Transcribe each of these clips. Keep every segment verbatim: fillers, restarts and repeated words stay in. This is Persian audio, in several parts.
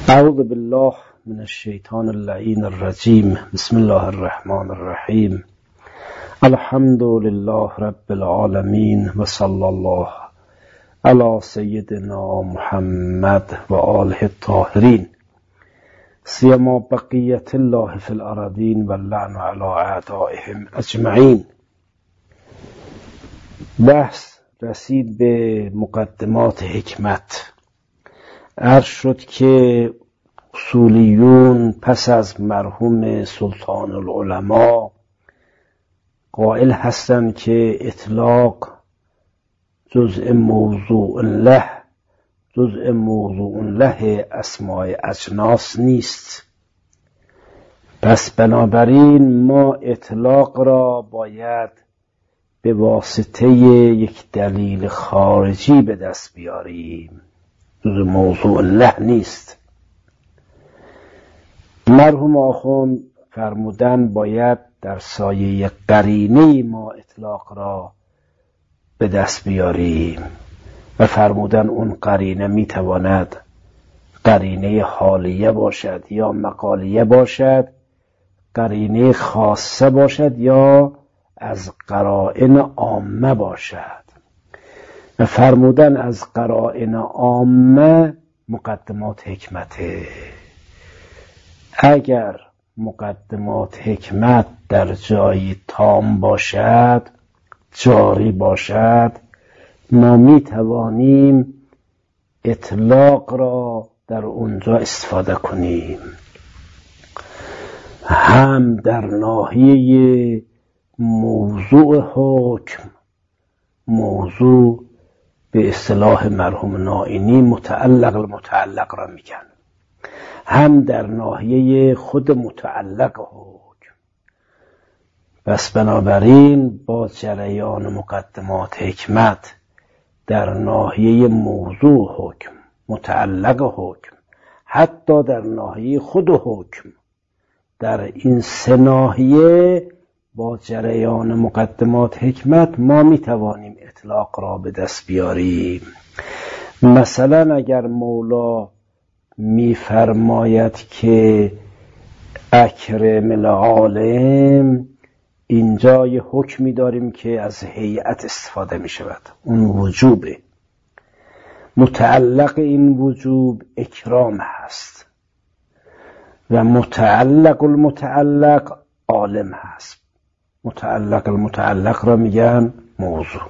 اعوذ بالله من الشیطان اللعین الرجیم. بسم الله الرحمن الرحیم. الحمد لله رب العالمین و صلی الله علی سیدنا محمد و آله الطاهرین، سیما بقیت الله فی الارضین و اللعن علی اعدائهم اجمعین. بحث رسید به مقدمات حکمت. عرض شد که اصولیون پس از مرحوم سلطان العلماء قائل هستند که اطلاق جزء موضوع له جزء موضوع له اسماء اجناس نیست. پس بنابراین ما اطلاق را باید به واسطه یک دلیل خارجی به دست بیاریم، جزء موضوع له نیست. مرحوم آخوند فرمودن باید در سایه قرینه ما اطلاق را به دست بیاریم و فرمودن اون قرینه میتواند قرینه حالیه باشد یا مقالیه باشد، قرینه خاصه باشد یا از قرائن عامه باشد. و فرمودن از قرائن عامه مقدمات حکمته. اگر مقدمات حکمت در جایی تام باشد، جاری باشد، ما می توانیم اطلاق را در اونجا استفاده کنیم، هم در ناحیه موضوع حکم، موضوع به اصطلاح مرحوم نائینی متعلق المتعلق را میگن، هم در ناحیه خود متعلق حکم. پس بنابراین با جریان مقدمات حکمت در ناحیه موضوع حکم، متعلق حکم، حتی در ناحیه خود حکم، در این سه ناحیه با جریان مقدمات حکمت ما میتوانیم اطلاق را به دست بیاریم. مثلا اگر مولا میفرماید که اکرم العالم، اینجا یه حکمی داریم که از هیئت استفاده می شود، اون وجوبه. متعلق این وجوب اکرام هست و متعلق المتعلق عالم هست. متعلق المتعلق را میگن موضوع.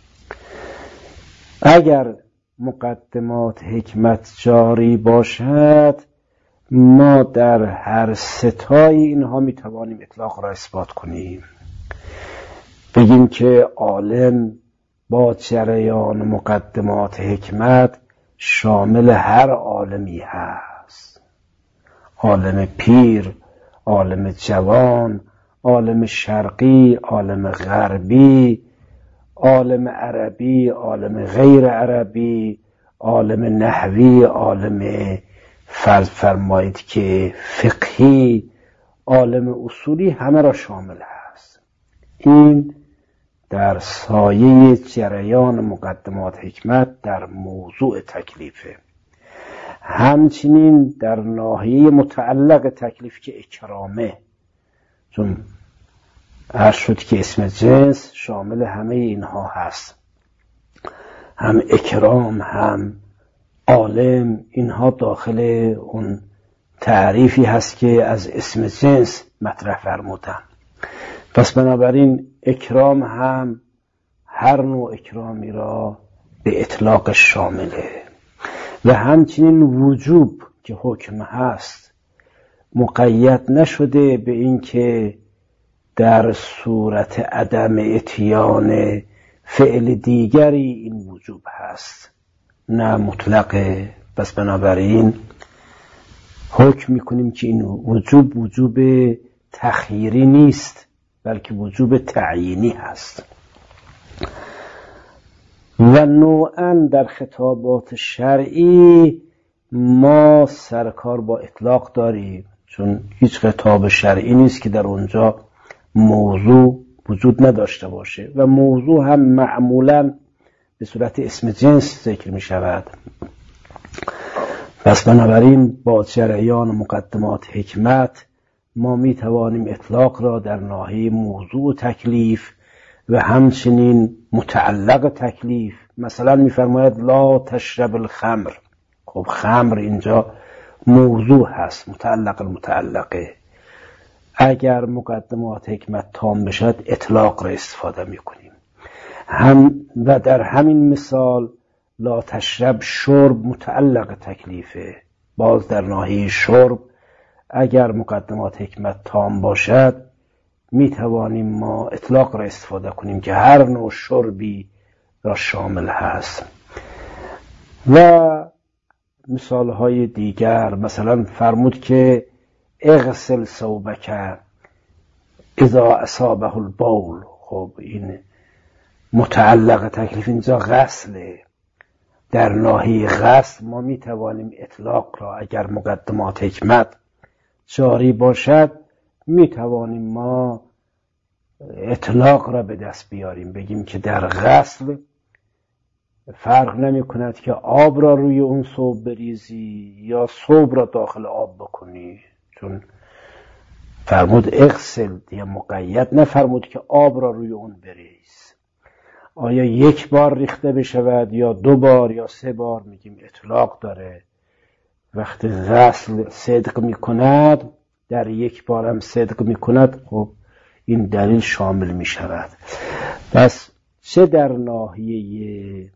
اگر مقدمات حکمت جاری باشد، ما در هر ستای اینها میتوانیم اطلاق را اثبات کنیم. بگیم که عالم با جریان مقدمات حکمت شامل هر عالمی هست، عالم پیر، عالم جوان، عالم شرقی، عالم غربی، عالم عربی، عالم غیر عربی، عالم نحوی، عالم فرض فرمایید که فقهی، عالم اصولی، همه را شامل هست. این در سایه جریان مقدمات حکمت در موضوع تکلیفه. همچنین در ناحیه متعلق تکلیف که اکرامه، چون عرض شد که اسم جنس شامل همه اینها هست، هم اکرام هم عالم، اینها داخل اون تعریفی هست که از اسم جنس مطرح فرمودن. پس بنابراین اکرام هم هر نوع اکرامی را به اطلاق شامله. و همچنین وجوب که حکم هست مقید نشده به این که در صورت عدم اتیان فعل دیگری این وجوب هست، نه مطلقه. پس بنابراین حکم میکنیم که این وجوب وجوب تخییری نیست، بلکه وجوب تعیینی هست. و نوعاً در خطابات شرعی ما سرکار با اطلاق داریم، چون هیچ خطاب شرعی نیست که در اونجا موضوع وجود نداشته باشه و موضوع هم معمولاً به صورت اسم جنس ذکر می شود. پس بنابراین با جریان مقدمات حکمت ما می توانیم اطلاق را در ناحیه موضوع و تکلیف و همچنین متعلق تکلیف، مثلا می‌فرماید لا تشرب الخمر، خب خمر اینجا موضوع هست، متعلق المتعلقه، اگر مقدمات حکمت تام بشد اطلاق را استفاده می‌کنیم. هم و در همین مثال لا تشرب شرب متعلق تکلیفه، باز در ناحیه شرب اگر مقدمات حکمت تام باشد می توانیم ما اطلاق را استفاده کنیم که هر نوع شربی را شامل هست. و مثال های دیگر مثلا فرمود که اغسل ثوبک اذا اصابه البول، خب این متعلق تکلیف اینجا غسله، در ناحیه غسل ما می توانیم اطلاق را اگر مقدمات حکمت جاری باشد می توانیم ما اطلاق را به دست بیاریم، بگیم که در غسل فرق نمی کند که آب را روی اون ثوب بریزی یا ثوب را داخل آب بکنی، چون فرمود اغسل دیگه مقید نفرمود که آب را روی اون بریز. آیا یک بار ریخته بشود یا دو بار یا سه بار، میگیم اطلاق داره. وقتی غسل صدق می کند، در یک بار هم صدق می کند، خب این دلیل شامل می شود. پس چه در ناحیه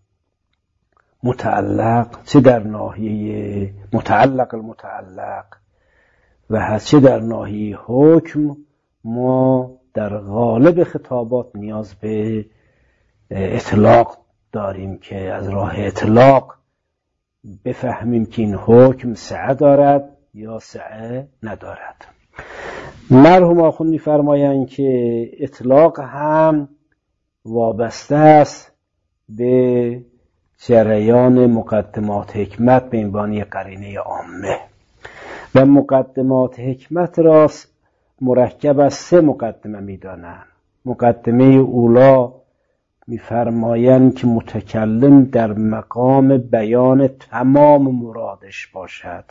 متعلق، چه در ناحیه متعلق المتعلق و چه در ناحیه حکم، ما در غالب خطابات نیاز به اطلاق داریم که از راه اطلاق بفهمیم که این حکم سعه دارد یا سعه ندارد. مرحوم آخوند می‌فرمایند که اطلاق هم وابسته است به جریان مقدمات حکمت به عنوان قرینه عامه و مقدمات حکمت را مرکب از سه مقدمه می‌دانند. مقدمه اولا می‌فرمایند که متکلم در مقام بیان تمام مرادش باشد،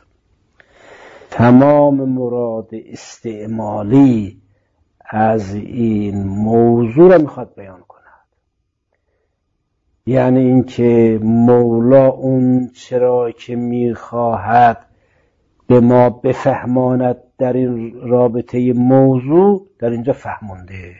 تمام مراد استعمالی از این موضوع را میخواد بیان کند. یعنی اینکه مولا اون چرا که میخواهد به ما بفهماند در این رابطه موضوع در اینجا فهمونده.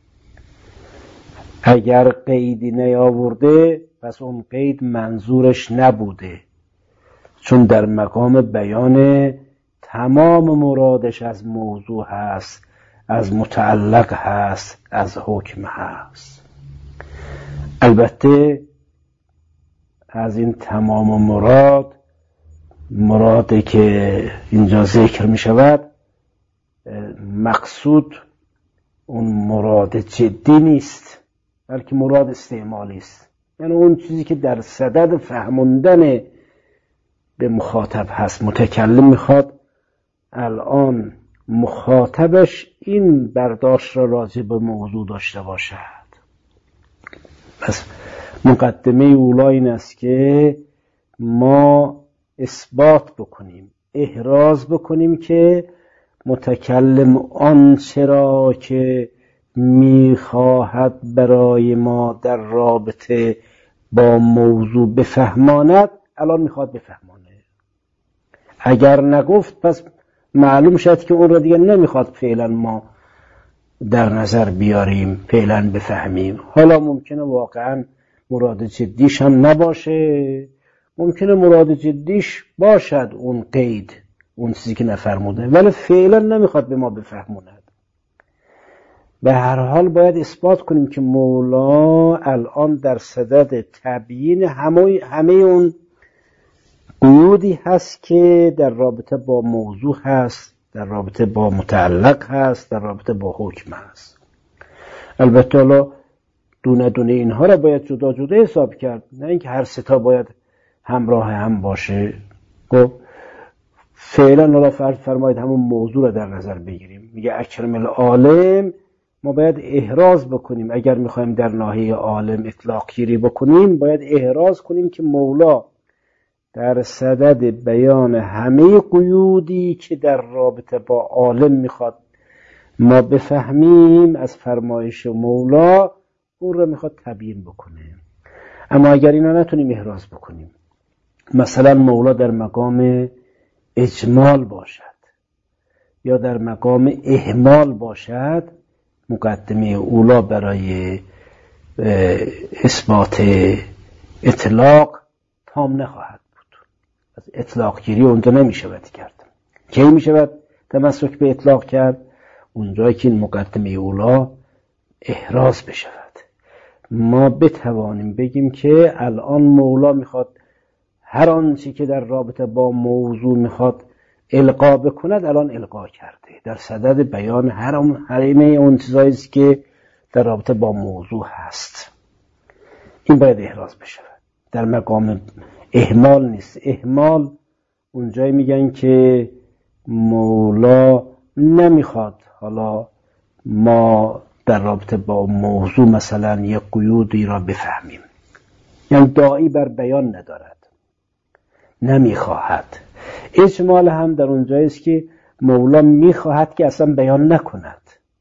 اگر قیدی نیاورده پس اون قید منظورش نبوده، چون در مقام بیان تمام مرادش از موضوع هست، از متعلق هست، از حکم هست. البته از این تمام مراد، مرادی که اینجا ذکر می شود، مقصود اون مراد جدی نیست، بلکه مراد استعمالی است. یعنی اون چیزی که در صدد فهموندن به مخاطب هست. متکلم میخواد الان مخاطبش این برداشت را راجع به موضوع داشته باشد. پس مقدمه اولا این است که ما اثبات بکنیم، احراز بکنیم که متکلم آنچه را که میخواهد برای ما در رابطه با موضوع بفهماند الان میخواد بفهمانه. اگر نگفت پس معلوم شد که اون را دیگه نمیخواد فعلا ما در نظر بیاریم، فعلا بفهمیم. حالا ممکنه واقعا مراد جدیش هم نباشه، ممکنه مراد جدیش باشد اون قید، اون چیزی که نفرموده، ولی فعلا نمیخواد به ما بفهموند. به هر حال باید اثبات کنیم که مولا الان در صدد تبیین همه, همه اون قیودی هست که در رابطه با موضوع هست، در رابطه با متعلق هست، در رابطه با حکم هست. البته حالا دونه دونه اینها را باید جدا جدا حساب کرد، نه اینکه هر سه تا باید همراه هم باشه. خب فعلا حالا فرض فرمایید همون موضوع را در نظر بگیریم. میگه اکرم العالم، ما باید احراز بکنیم. اگر میخوایم در ناحیه عالم اطلاق گیری بکنیم باید احراز کنیم که مولا در صدد بیان همه قیودی که در رابطه با عالم میخواد ما بفهمیم از فرمایش مولا، اون رو میخواد تبیین بکنه. اما اگر اینا نتونیم احراز بکنیم، مثلا مولا در مقام اجمال باشد یا در مقام اهمال باشد، مقدمه اولا برای اثبات اطلاق تام نخواهد بود. از اطلاق گیری اونجا نمیشود کرد. کی میشود تمسک به اطلاق کرد؟ اونجایی که این مقدمه اولا احراز بشود. ما بتوانیم بگیم که الان مولا میخواد هر آنچه که در رابطه با موضوع میخواد القا بکند الان القا کرده، در صدد بیان هر همه اون چیزایی است که در رابطه با موضوع هست. این باید احراز بشود. در مقام اهمال نیست. اهمال اونجایی میگن که مولا نمیخواد حالا ما در رابطه با موضوع مثلا یک قیودی را بفهمیم، یعنی داعی بر بیان ندارد، نمیخواهد. اجمال هم در اونجایی است که مولا میخواهد که اصلا بیان نکند.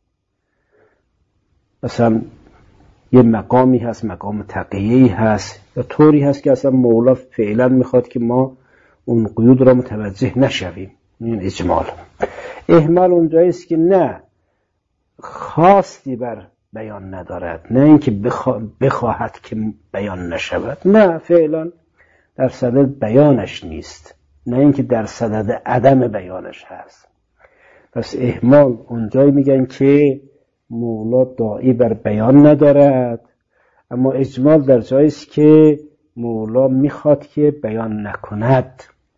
مثلا یه مقامی هست، مقام تقیه‌ای هست یا طوری هست که اصلا مولا فعلا میخواد که ما اون قیود را متوجه نشویم. این اجمال. اهمال اونجایی است که نه خواستی بر بیان ندارد، نه اینکه بخوا... بخواهد که بیان نشود، نه فعلا در صدد بیانش نیست، نه اینکه در صدد عدم بیانش هست. پس اهمال اونجایی میگن که مولا داعی بر بیان ندارد، اما اجمال در جایی است که مولا میخواد که بیان نکند.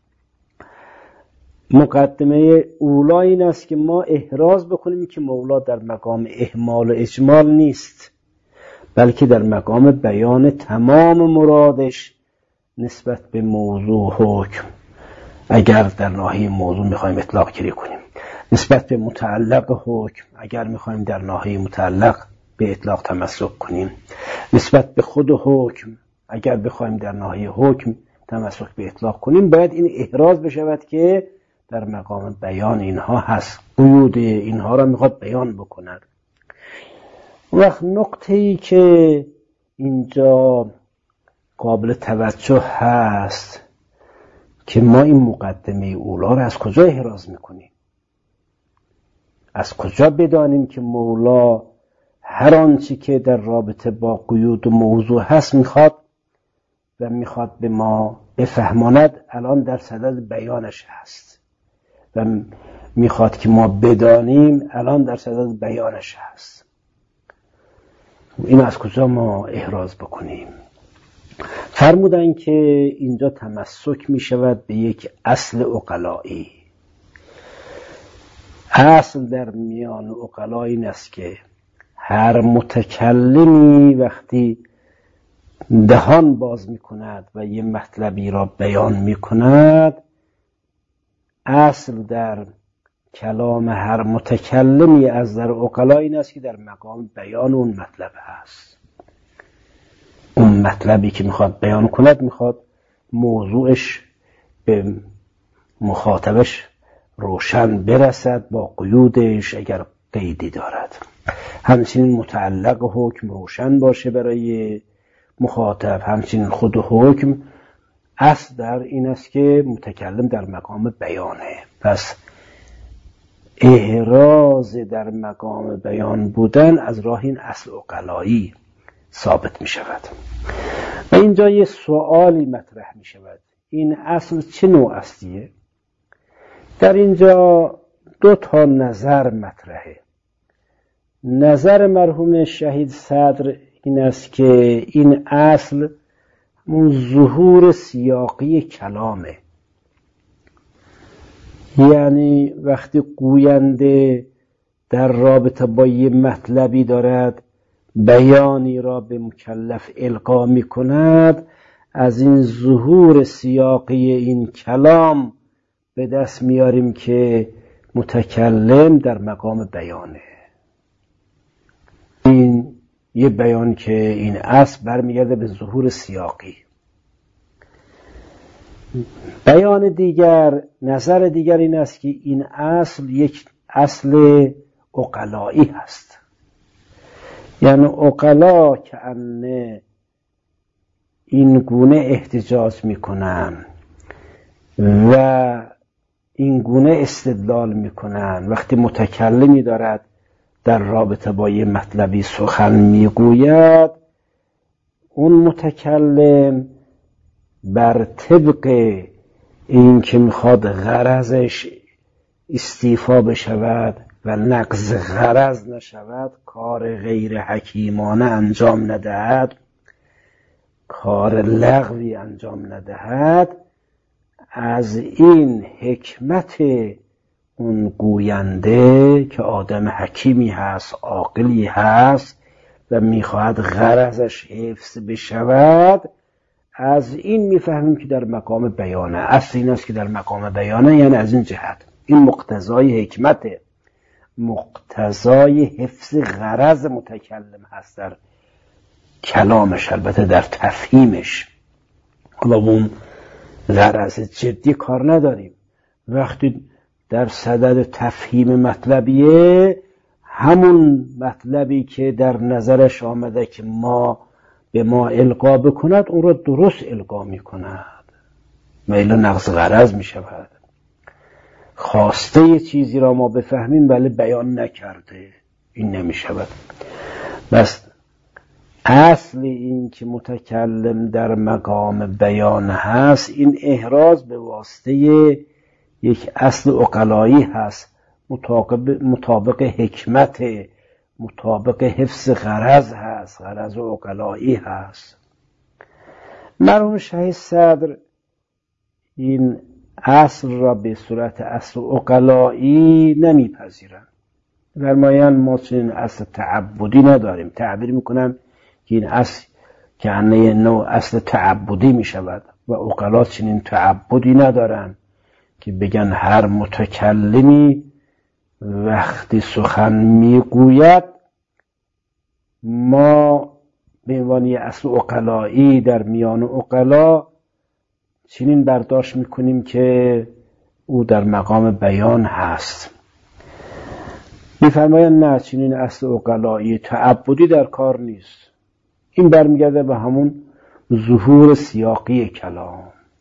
مقدمه اولا این است که ما احراز بکنیم که مولا در مقام اهمال و اجمال نیست، بلکه در مقام بیان تمام مرادش نسبت به موضوع حکم، اگر در ناحیه موضوع میخوایم اطلاق گیری کنیم، نسبت به متعلق حکم اگر میخوایم در ناحیه متعلق به اطلاق تمسک کنیم، نسبت به خود حکم اگر بخوایم در ناحیه حکم تمسک به اطلاق کنیم، باید این احراز بشود که در مقام بیان اینها هست، قیود اینها را میخواد بیان بکند. وقت نقطه‌ای که اینجا قابل توجه هست که ما این مقدمه اولا را از کجا احراز میکنیم؟ از کجا بدانیم که مولا هر آنچه که در رابطه با قیود و موضوع هست میخواد و میخواد به ما بفهماند الان در صدد بیانش هست و میخواد که ما بدانیم الان در صدد بیانش هست؟ این از کجا ما احراز بکنیم؟ فرمودن که اینجا تمسک می شود به یک اصل عقلایی. اصل در میان عقلا این است که هر متکلمی وقتی دهان باز می کند و یه مطلبی را بیان می کند، اصل در کلام هر متکلمی از در عقلا این است که در مقام بیان اون مطلب هست. اون مطلبی که میخواد بیان کند میخواد موضوعش به مخاطبش روشن برسد با قیودش اگر قیدی دارد، همچنین متعلق حکم روشن باشه برای مخاطب، همچنین خود حکم. اصل در این است که متکلم در مقام بیانه. پس احراز در مقام بیان بودن از راه این اصل عقلایی ثابت می شود. و اینجا یه سوالی مطرح می شود، این اصل چه نوع اصلیه؟ در اینجا دو تا نظر مطرحه. نظر مرحوم شهید صدر این است که این اصل اون ظهور سیاقی کلامه، یعنی وقتی گوینده در رابطه با یه مطلبی دارد بیانی را به مکلف القا می کند، از این ظهور سیاقی این کلام به دست میاریم که متکلم در مقام بیانه. این یه بیان که این اصل برمیگرده به ظهور سیاقی. بیان دیگر، نظر دیگر این است که این اصل یک اصل عقلایی هست. یعنی عقلا که ان این گونه احتجاج میکنن و این گونه استدلال میکنن. وقتی متکلمی دارد در رابطه با یه مطلبی سخن میگوید، اون متکلم بر طبق این که میخواد غرضش استیفا بشود و نقض غرض نشود، کار غیر حکیمانه انجام ندهد، کار لغوی انجام ندهد، از این حکمت اون گوینده که آدم حکیمی هست، عاقلی هست و میخواهد غرضش حفظ بشود، از این میفهمیم که در مقام بیانه. اصل این است که در مقام بیانه، یعنی از این جهت این مقتضای حکمته، مقتضای حفظ غرض متکلم هست در کلامش، البته در تفهیمش. حالا اون غرض جدی کار نداریم. وقتی در صدد تفهیم مطلبیه، همون مطلبی که در نظرش آمده که ما به ما القا بکند، اون رو درست القا می کند و الا نقض غرض می شود. خواسته یه چیزی را ما بفهمیم ولی بیان نکرده، این نمی شود. بس اصل این که متکلم در مقام بیان هست، این احراز به واسطه یک اصل عقلایی هست، مطابق, مطابق حکمت، مطابق حفظ غرض هست، غرض عقلایی هست. مرحوم شه صدر این اصل را به صورت اصل عقلایی نمیپذیرند. فرمایند ما چنین اصل تعبدی نداریم. تعبیر میکنن که این اصل که انه نوع اصل تعبدی میشود و عقلا چنین تعبدی ندارن که بگن هر متکلمی وقتی سخن میگوید ما به عنوان اصل عقلایی در میان عقلا چنین برداشت میکنیم که او در مقام بیان هست. میفرمایند نه، چنین اصل عقلایی تعبدی در کار نیست. این برمیگرده به همون ظهور سیاقی کلام.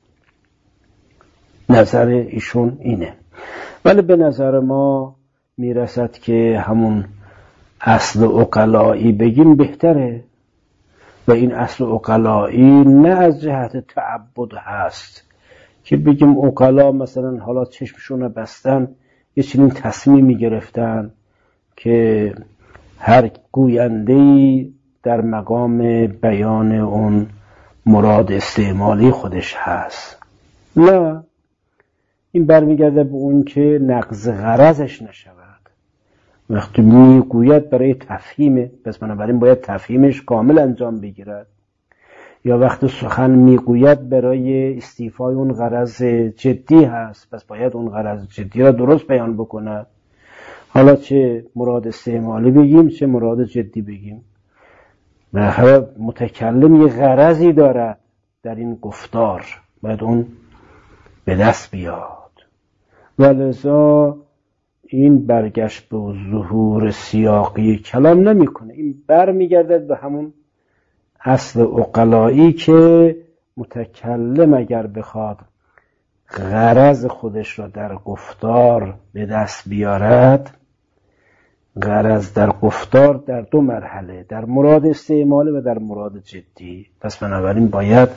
نظر ایشون اینه، ولی به نظر ما میرسد که همون اصل عقلایی بگیم بهتره. و این اصل عقلایی نه از جهت تعبد هست که بگیم عقلا مثلا حالا چشمشون بستن یه چنین تصمیمی گرفتن که هر گوینده‌ای در مقام بیان اون مراد استعمالی خودش هست. نه، این برمیگرده به اون که نقض غرضش نشود. وقتی میگوید برای تفهیمه، پس بنابراین باید تفهیمش کامل انجام بگیرد. یا وقتی سخن میگوید برای استیفای اون غرض جدی هست، پس باید اون غرض جدی را درست بیان بکند. حالا چه مراد استعمالی بگیم چه مراد جدی بگیم، بالاخره متکلم یه غرضی دارد در این گفتار، باید اون به دست بیاد. ولذا این برگشت به ظهور سیاقی کلام نمیکنه. این برمیگردد به همون اصل عقلایی که متکلم اگر بخواد غرض خودش را در گفتار به دست بیارد، غرض در گفتار در دو مرحله، در مراد استعمالی و در مراد جدی. پس بنابراین باید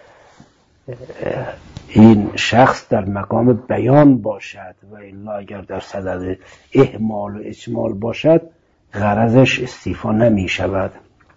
این شخص در مقام بیان باشد و الا اگر در صدد اهمال و اجمال باشد غرضش استیفا نمی شود.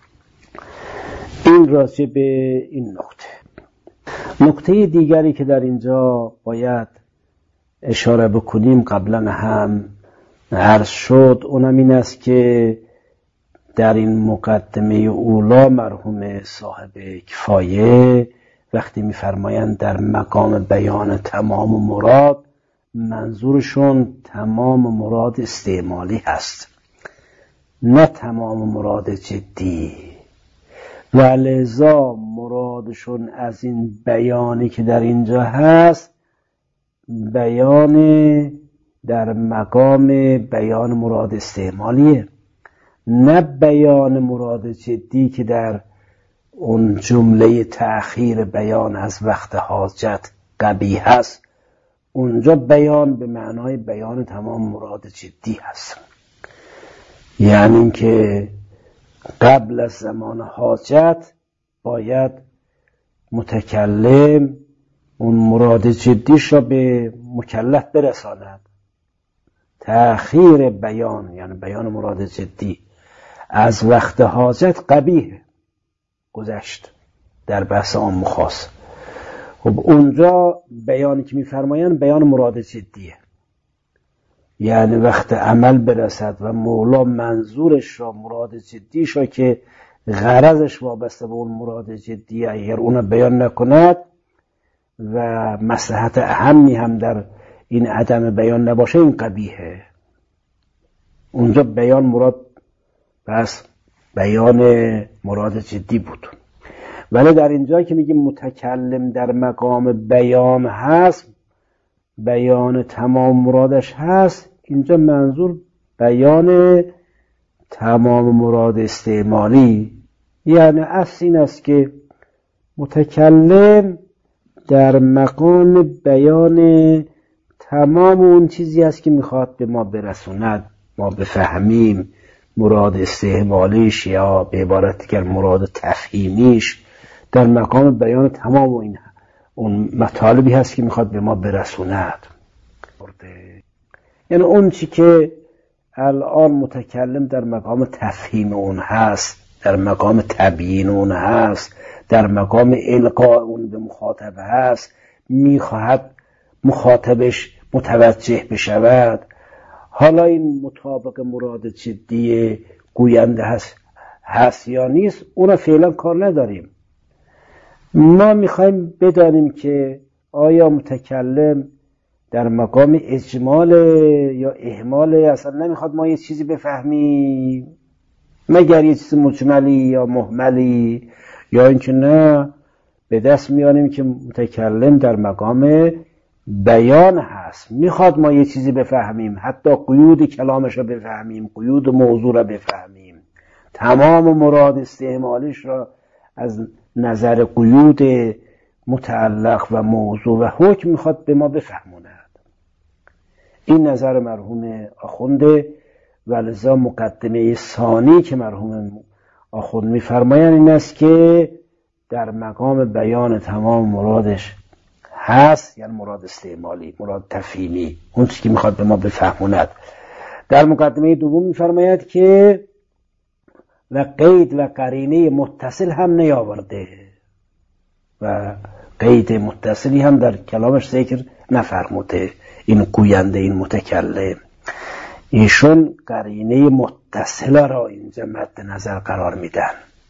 این راجع به این نکته. نکته دیگری که در اینجا باید اشاره بکنیم قبلا هم عرض شد، اونم این است که در این مقدمه اولا مرحوم صاحب کفایه وقتی می‌فرمایند در مقام بیان تمام مراد، منظورشون تمام مراد استعمالی هست، نه تمام مراد جدی. و لذا مرادشون از این بیانی که در اینجا هست بیان در مقام بیان مراد استعمالیه، نه بیان مراد جدی که در اون جمله تأخیر بیان از وقت حاجت قبیح هست. اونجا بیان به معنای بیان تمام مراد جدی هست، یعنی اینکه قبل از زمان حاجت باید متکلم اون مراد جدیش را به مکلف برساند. تأخیر بیان یعنی بیان مراد جدی از وقت حاجت قبیح گذشت در بحث عام و خاص. خب اونجا بیانی که میفرمایند بیان مراد جدیه، یعنی وقت عمل برسد و مولا منظورش را مراد جدیش را که غرضش وابسته به اون مراد جدیه اگر اون بیان نکند و مصلحت اهمی هم در این عدم بیان نباشه این قبیحه. اونجا بیان مراد بس بیان مراد جدی بود. ولی در اینجا که میگیم متکلم در مقام بیان هست، بیان تمام مرادش هست، اینجا منظور بیان تمام مراد استعمالی، یعنی اصل این است که متکلم در مقام بیان تمام اون چیزی است که میخواد به ما برسوند، ما بفهمیم مراد استعمالیش یا به عبارت دیگر مراد تفهیمیش، در مقام بیان تمام و این اون مطالبی هست که میخواد به ما برسوند. یعنی اون چی که الان متکلم در مقام تفهیم اون هست، در مقام تبیین اون هست، در مقام القاء اون به مخاطب هست، میخواهد مخاطبش متوجه بشود. حالا این مطابق مراد جدی گوینده هست هست یا نیست، اون فعلا کار نداریم. ما میخوایم بدانیم که آیا متکلم در مقام اجمال یا اهمال، اصلا نمیخواد ما یه چیزی بفهمیم مگر یه چیز مجملی یا مهملی، یا اینکه نه به دست میاریم که متکلم در مقام بیان هست، میخواد ما یه چیزی بفهمیم، حتی قیود کلامش رو بفهمیم، قیود موضوع رو بفهمیم، تمام مراد استعمالیش را از نظر قیود متعلق و موضوع و حکم میخواد به ما بفهموند. این نظر مرحوم آخونده و لذا مقدمه ثانی که مرحوم آخوند میفرمایند این است که در مقام بیان تمام مرادش هست، یعنی مراد استعمالی، مراد تفهیمی، اون چیزی که میخواد به ما بفهموند. در مقدمه دوم میفرماید که و قید و قرینه متصل هم نیاورده و قید متصلی هم در کلامش ذکر نفرموده. این گوینده، این متکلم، ایشون قرینه متصل را اینجا مد نظر قرار میدن.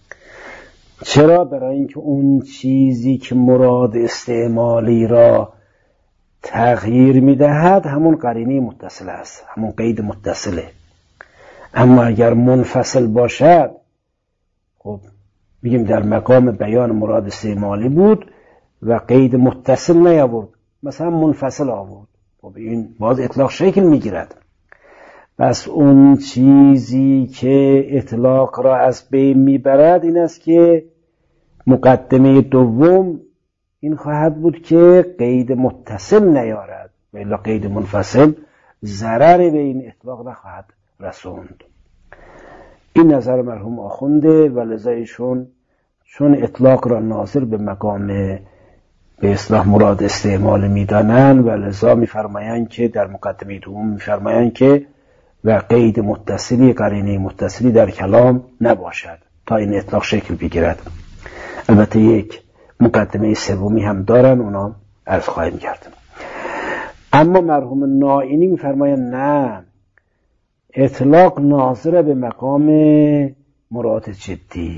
چرا؟ برای اینکه اون چیزی که مراد استعمالی را تغییر میدهد همون قرینه متصل است، همون قید متصله. اما اگر منفصل باشد، خب میگیم در مقام بیان مراد استعمالی بود و قید متصل نیاورد، مثلا منفصل آورد، خب این باز اطلاق شکل میگیرد. پس اون چیزی که اطلاق را از بین میبرد این است که مقدمه دوم این خواهد بود که قید متصل نیارد و الا قید منفصل ضرر به این اطلاق نخواهد رسوند. این نظر مرحوم آخونده و لذا ایشون چون اطلاق را ناظر به مقام به اصطلاح مراد استعمال میدانند و لذا میفرمایند که در مقدمه دوم میفرمایند که و قید متصلی، قرینه متصلی در کلام نباشد تا این اطلاق شکل بگیرد. البته یک مقدمه سومی هم دارن، اونا عرض خواهیم کرد. اما مرحوم نائینی میفرمایند نه، اطلاق ناظر به مقام مراد جدی.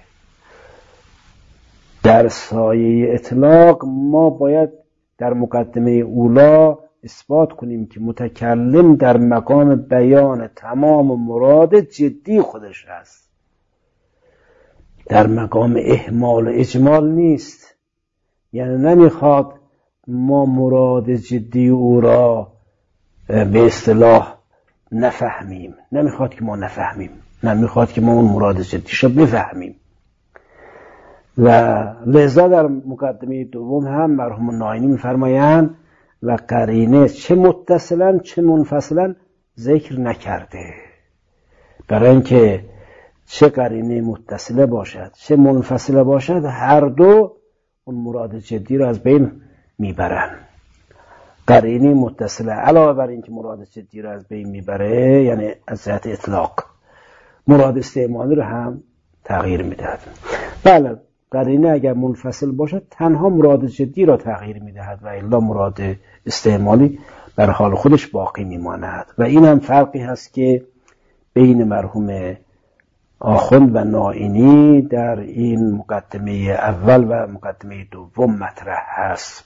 در سایه اطلاق ما باید در مقدمه اولا اثبات کنیم که متکلم در مقام بیان تمام مراد جدی خودش است. در مقام اهمال و اجمال نیست، یعنی نمیخواد ما مراد جدی او را به اصطلاح نفهمیم، نمیخواد که ما نفهمیم، نمیخواد که ما اون مراد جدیش رو بفهمیم. و لذا در مقدمه دوم هم مرحوم ناینی میفرمایند و قرینه چه متصلا چه منفصلا ذکر نکرده، برای اینکه چه قرینه متصله باشد چه منفصله باشد هر دو اون مراد جدی رو از بین میبرن. قرینه متصله علاوه بر اینکه مراد جدی رو از بین میبره، یعنی از جهت اطلاق مراد استعمالی رو هم تغییر میدهد. بله، قرینه اگر منفصل باشد تنها مراد جدی را تغییر میدهد و الا مراد استعمالی بر حال خودش باقی میماند. و این هم فرقی هست که بین مرحوم آخوند و ناینی در این مقدمه اول و مقدمه دوم مطرح هست.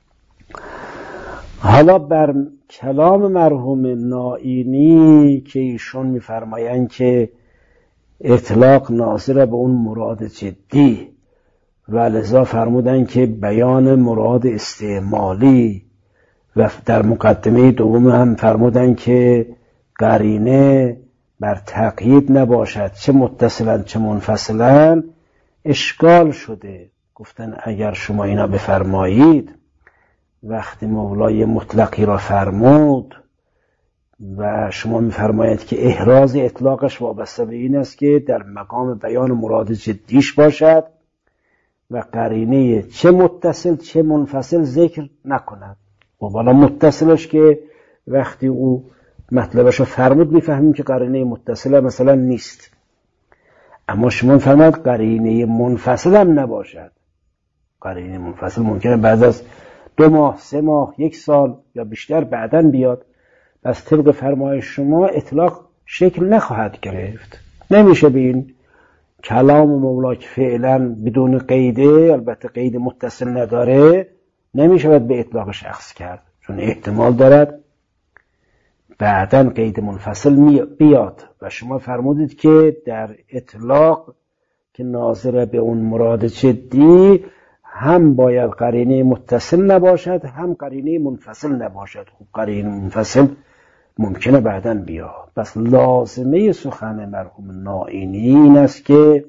حالا بر کلام مرحوم ناینی که ایشون میفرمایند که اطلاق ناظر به اون مراد جدی و لذا فرمودن که بیان مراد استعمالی، و در مقدمه دوم هم فرمودن که قرینه بر تقیید نباشد چه متصلا چه منفصلا، اشکال شده. گفتن اگر شما اینا بفرمایید وقتی مولای مطلقی را فرمود و شما میفرمایید که احراز اطلاقش وابسته به این است که در مقام بیان مراد جدیش باشد و قرینه چه متصل چه منفصل ذکر نکند. و بالا متصلش که وقتی او مطلبش رو فرمود میفهمیم که قرینه متصله مثلا نیست، اما شما فرماید قرینه منفصل هم نباشد. قرینه منفصل ممکنه بعد از دو ماه سه ماه یک سال یا بیشتر بعداً بیاد، پس طبق فرمایش شما اطلاق شکل نخواهد گرفت. نمیشه به این کلام مولا که فعلا بدون قیده، البته قید متصل نداره، نمیشه باید به اطلاق شخص کرد، چون احتمال دارد بعداً قید منفصل بیاد. و شما فرمودید که در اطلاق که ناظر به اون مراد جدی هم باید قرینه متصل نباشد هم قرینه منفصل نباشد. خب قرینه منفصل ممکنه بعداً بیاد. پس لازمه سخن مرحوم ناینی این است که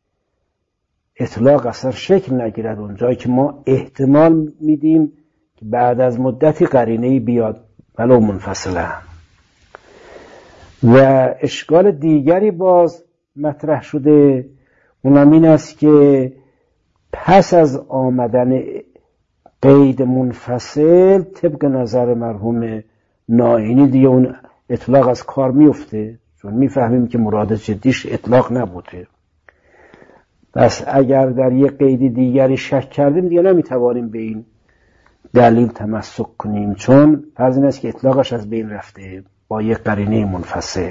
اطلاق اثر شکل نگیرد اونجایی که ما احتمال میدیم که بعد از مدتی قرینه بیاد ولو منفصله. و اشکال دیگری باز مطرح شده، اونم این است که پس از آمدن قید منفصل طبق نظر مرحوم ناینی دیگه اون اطلاق از کار میفته، چون میفهمیم که مراد جدیش اطلاق نبوده. پس اگر در یک قید دیگری شک کردیم دیگه نمیتوانیم به این دلیل تمسک کنیم، چون فرض این است که اطلاقش از بین رفته با یک قرینه منفصل.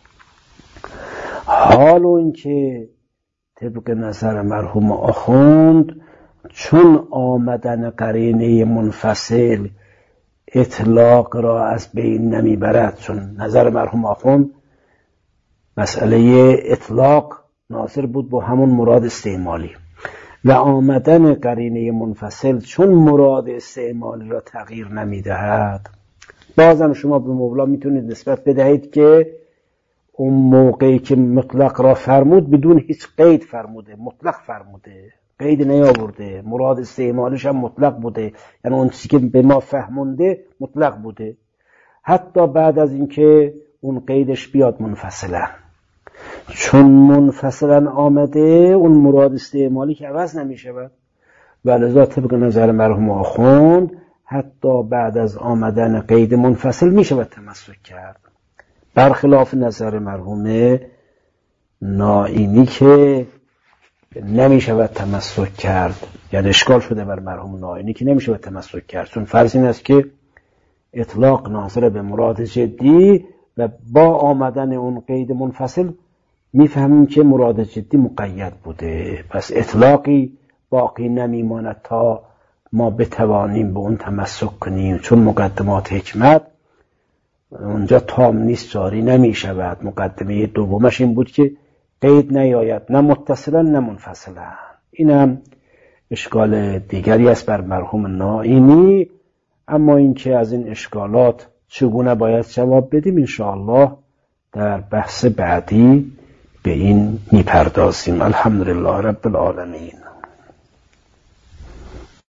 حال اون که طبق نظر مرحوم آخوند چون آمدن قرینه منفصل اطلاق را از بین نمیبرد، چون نظر مرحوم آخوند مسئله اطلاق ناظر بود با همون مراد استعمالی و آمدن قرینه منفصل چون مراد استعمالی را تغییر نمیدهد، بازم شما به مولا میتونید نسبت بدهید که اون موقعی که مطلق را فرمود بدون هیچ قید فرموده، مطلق فرموده، قید نیاورده، مراد استعمالیش هم مطلق بوده، یعنی اون چیزی که به ما فهمونده مطلق بوده، حتی بعد از اینکه اون قیدش بیاد منفصلا. چون منفصلا آمده اون مراد استعمالی که عوض نمیشه و لذا طبق نظر مرحوم آخوند حتی بعد از آمدن قید منفصل میشه تمسک کرد، برخلاف نظر مرحوم ناینی که نمیشه تمسک کرد. یعنی اشکال شده بر مرحوم ناینی که نمیشه تمسک کرد، چون فرض این است که اطلاق ناظر به مراد جدی و با آمدن اون قید منفصل میفهمیم که مراد جدی مقید بوده، پس اطلاقی باقی نمیماند تا ما بتوانیم به اون تمسک کنیم، چون مقدمات حکمت اونجا تام نیست، جاری نمی شود. مقدمه دومش این بود که قید نیاید، نه متصلا نه منفصلا. اینم اشکال دیگری است بر مرحوم نائینی. اما اینکه از این اشکالات چگونه باید جواب بدیم انشاءالله در بحث بعدی به این میپردازیم. الحمدلله رب العالمین.